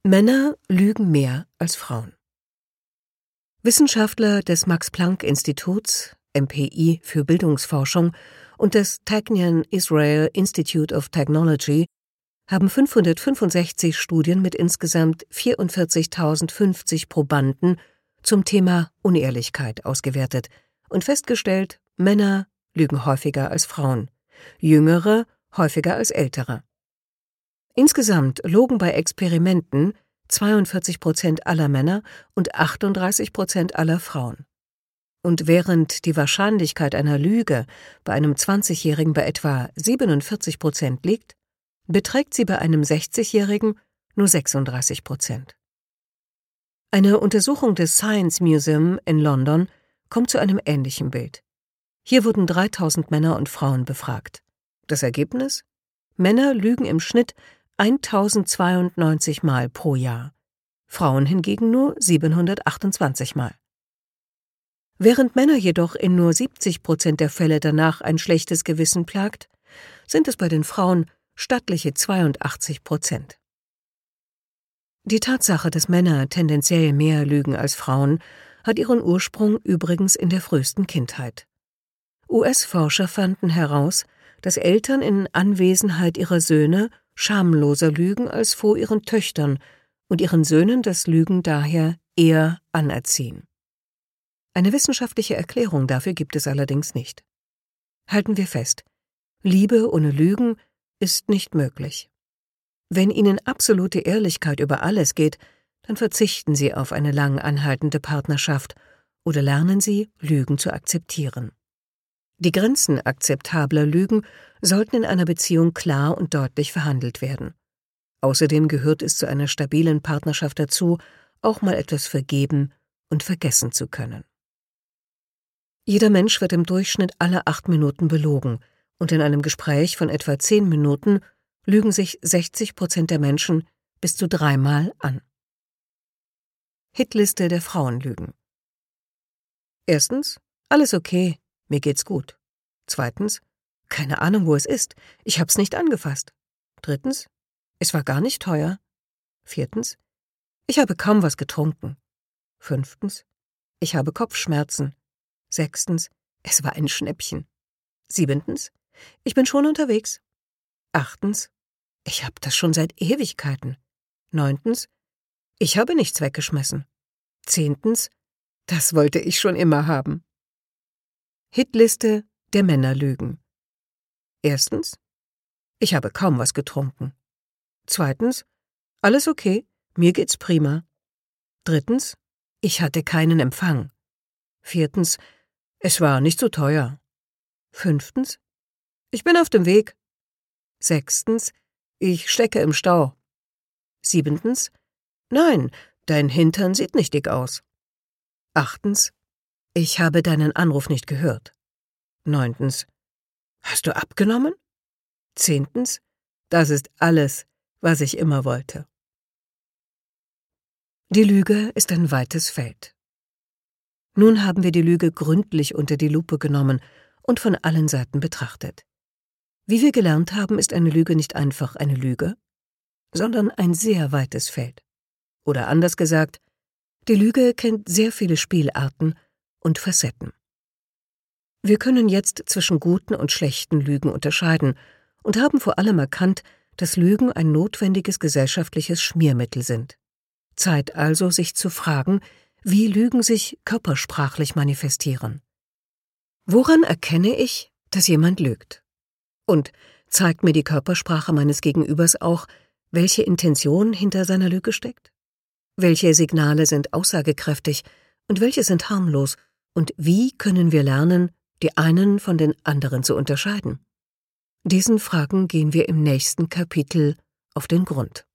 Männer lügen mehr als Frauen. Wissenschaftler des Max-Planck-Instituts, MPI für Bildungsforschung, und des Technion Israel Institute of Technology haben 565 Studien mit insgesamt 44.050 Probanden zum Thema Unehrlichkeit ausgewertet und festgestellt, Männer lügen häufiger als Frauen, Jüngere häufiger als Ältere. Insgesamt logen bei Experimenten 42% aller Männer und 38% aller Frauen. Und während die Wahrscheinlichkeit einer Lüge bei einem 20-Jährigen bei etwa 47% liegt, beträgt sie bei einem 60-Jährigen nur 36%. Eine Untersuchung des Science Museum in London kommt zu einem ähnlichen Bild. Hier wurden 3000 Männer und Frauen befragt. Das Ergebnis? Männer lügen im Schnitt 1092 Mal pro Jahr, Frauen hingegen nur 728 Mal. Während Männer jedoch in nur 70% der Fälle danach ein schlechtes Gewissen plagt, sind es bei den Frauen stattliche 82%. Die Tatsache, dass Männer tendenziell mehr lügen als Frauen, hat ihren Ursprung übrigens in der frühesten Kindheit. US-Forscher fanden heraus, dass Eltern in Anwesenheit ihrer Söhne schamloser lügen als vor ihren Töchtern und ihren Söhnen das Lügen daher eher anerziehen. Eine wissenschaftliche Erklärung dafür gibt es allerdings nicht. Halten wir fest: Liebe ohne Lügen ist nicht möglich. Wenn Ihnen absolute Ehrlichkeit über alles geht, dann verzichten Sie auf eine lang anhaltende Partnerschaft oder lernen Sie, Lügen zu akzeptieren. Die Grenzen akzeptabler Lügen sollten in einer Beziehung klar und deutlich verhandelt werden. Außerdem gehört es zu einer stabilen Partnerschaft dazu, auch mal etwas vergeben und vergessen zu können. Jeder Mensch wird im Durchschnitt alle 8 Minuten belogen, und in einem Gespräch von etwa 10 Minuten lügen sich 60% der Menschen bis zu 3-mal an. Hitliste der Frauenlügen. Erstens: Alles okay, mir geht's gut. Zweitens: Keine Ahnung, wo es ist, ich hab's nicht angefasst. Drittens: Es war gar nicht teuer. Viertens: Ich habe kaum was getrunken. Fünftens: Ich habe Kopfschmerzen. Sechstens: Es war ein Schnäppchen. Siebentens: Ich bin schon unterwegs. Achtens: Ich hab das schon seit Ewigkeiten. Neuntens: Ich habe nichts weggeschmissen. Zehntens: Das wollte ich schon immer haben. Hitliste der Männerlügen. Erstens: Ich habe kaum was getrunken. Zweitens: Alles okay, mir geht's prima. Drittens: Ich hatte keinen Empfang. Viertens: Es war nicht so teuer. Fünftens: Ich bin auf dem Weg. Sechstens: Ich stecke im Stau. Siebentens: Nein, dein Hintern sieht nicht dick aus. Achtens: Ich habe deinen Anruf nicht gehört. Neuntens: Hast du abgenommen? Zehntens: Das ist alles, was ich immer wollte. Die Lüge ist ein weites Feld. Nun haben wir die Lüge gründlich unter die Lupe genommen und von allen Seiten betrachtet. Wie wir gelernt haben, ist eine Lüge nicht einfach eine Lüge, sondern ein sehr weites Feld. Oder anders gesagt, die Lüge kennt sehr viele Spielarten und Facetten. Wir können jetzt zwischen guten und schlechten Lügen unterscheiden und haben vor allem erkannt, dass Lügen ein notwendiges gesellschaftliches Schmiermittel sind. Zeit also, sich zu fragen, wie Lügen sich körpersprachlich manifestieren. Woran erkenne ich, dass jemand lügt? Und zeigt mir die Körpersprache meines Gegenübers auch, welche Intention hinter seiner Lüge steckt? Welche Signale sind aussagekräftig und welche sind harmlos? Und wie können wir lernen, die einen von den anderen zu unterscheiden? Diesen Fragen gehen wir im nächsten Kapitel auf den Grund.